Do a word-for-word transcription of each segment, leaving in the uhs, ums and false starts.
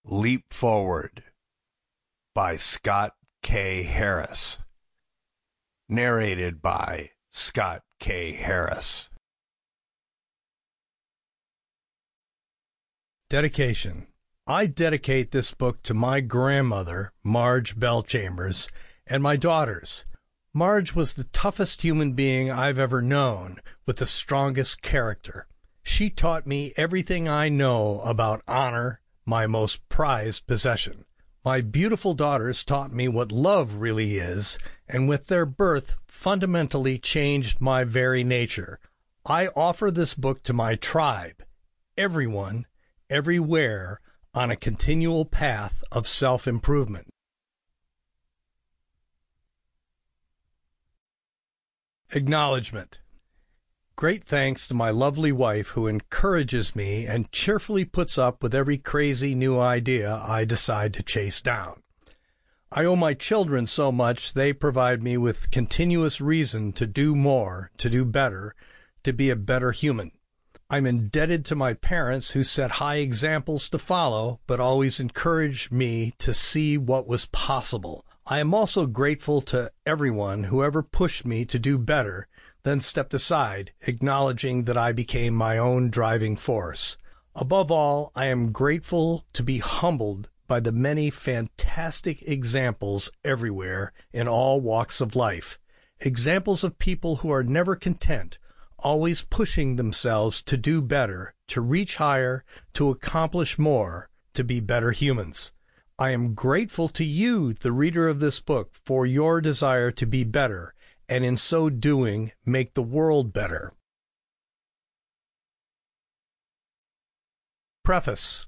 Leap Forward by Scott K. Harris. Narrated by Scott K. Harris. Dedication. I dedicate this book to my grandmother, Marge Bell Chambers, and my daughters. Marge was the toughest human being I've ever known, with the strongest character. She taught me everything I know about honor, my most prized possession. My beautiful daughters taught me what love really is, and with their birth fundamentally changed my very nature. I offer this book to my tribe, everyone, everywhere, on a continual path of self-improvement. Acknowledgement. Great thanks to my lovely wife who encourages me and cheerfully puts up with every crazy new idea I decide to chase down. I owe my children so much they provide me with continuous reason to do more, to do better, to be a better human. I'm indebted to my parents who set high examples to follow, but always encouraged me to see what was possible. I am also grateful to everyone who ever pushed me to do better, then stepped aside, acknowledging that I became my own driving force. Above all, I am grateful to be humbled by the many fantastic examples everywhere in all walks of life. Examples of people who are never content, always pushing themselves to do better, to reach higher, to accomplish more, to be better humans. I am grateful to you, the reader of this book, for your desire to be better, and in so doing, make the world better. Preface.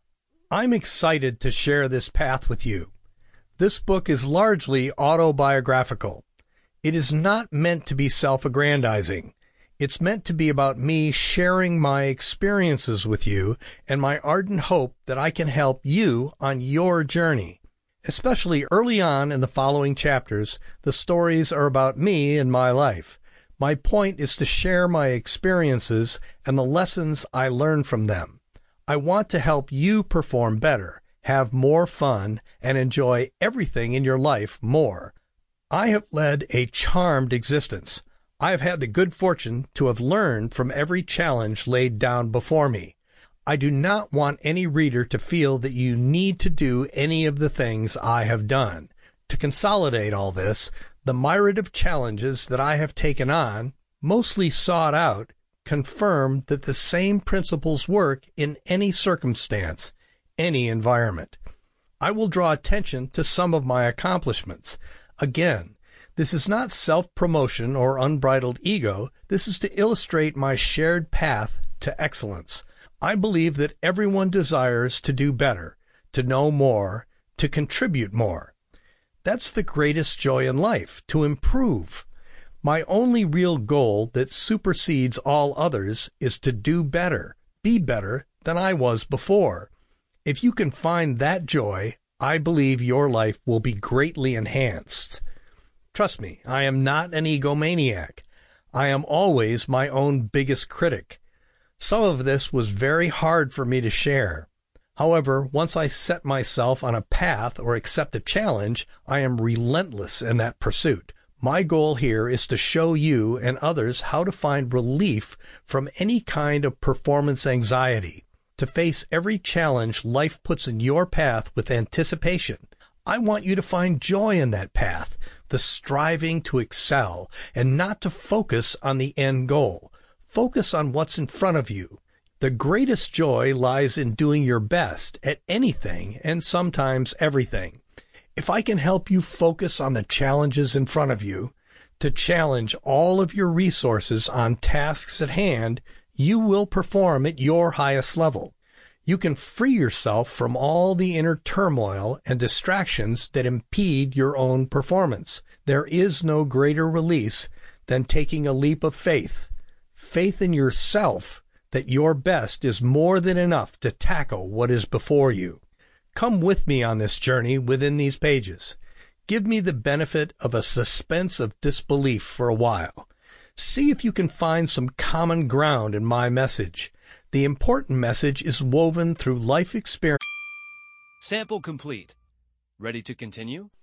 I'm excited to share this path with you. This book is largely autobiographical. It is not meant to be self-aggrandizing. It's meant to be about me sharing my experiences with you and my ardent hope that I can help you on your journey. Especially early on in the following chapters, the stories are about me and my life. My point is to share my experiences and the lessons I learned from them. I want to help you perform better, have more fun, and enjoy everything in your life more. I have led a charmed existence. I have had the good fortune to have learned from every challenge laid down before me. I do not want any reader to feel that you need to do any of the things I have done. To consolidate all this, the myriad of challenges that I have taken on, mostly sought out, confirm that the same principles work in any circumstance, any environment. I will draw attention to some of my accomplishments. Again, this is not self-promotion or unbridled ego. This is to illustrate my shared path to excellence. I believe that everyone desires to do better, to know more, to contribute more. That's the greatest joy in life, to improve. My only real goal that supersedes all others is to do better, be better than I was before. If you can find that joy, I believe your life will be greatly enhanced. Trust me, I am not an egomaniac. I am always my own biggest critic. Some of this was very hard for me to share. However, once I set myself on a path or accept a challenge, I am relentless in that pursuit. My goal here is to show you and others how to find relief from any kind of performance anxiety, to face every challenge life puts in your path with anticipation. I want you to find joy in that path, the striving to excel, and not to focus on the end goal. Focus on what's in front of you. The greatest joy lies in doing your best at anything and sometimes everything. If I can help you focus on the challenges in front of you, to challenge all of your resources on tasks at hand, you will perform at your highest level. You can free yourself from all the inner turmoil and distractions that impede your own performance. There is no greater release than taking a leap of faith. Faith in yourself that your best is more than enough to tackle what is before you. Come with me on this journey within these pages. Give me the benefit of a suspense of disbelief for a while. See if you can find some common ground in my message. The important message is woven through life experience. Sample complete. Ready to continue?